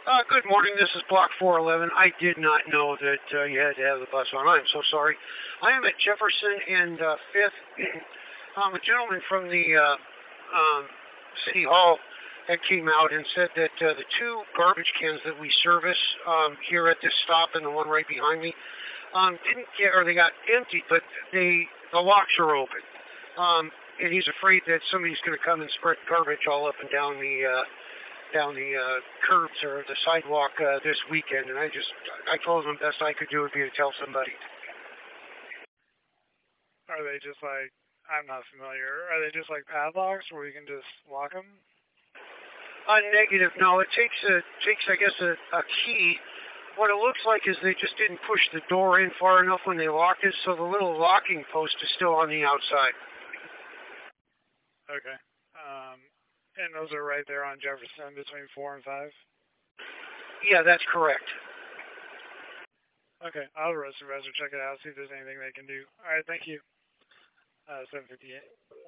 Good morning. This is Block 411. I did not know that you had to have the bus on. I'm so sorry. I am at Jefferson and 5th. A gentleman from the City Hall had came out and said that the two garbage cans that we service here at this stop and the one right behind me didn't get, or they got empty, but the locks are open. And he's afraid that somebody's going to come and spread garbage all up and down the curbs or the sidewalk this weekend, and I told him the best I could do would be to tell somebody. Are they just like, I'm not familiar, are they just like padlocks where you can just lock them? Negative. No, it takes I guess a key. What it looks like is they just didn't push the door in far enough when they locked it, so the little locking post is still on the outside. Okay. And those are right there on Jefferson between 4 and 5? Yeah, that's correct. Okay, I'll roast the rest or check it out, see if there's anything they can do. All right, thank you. 758.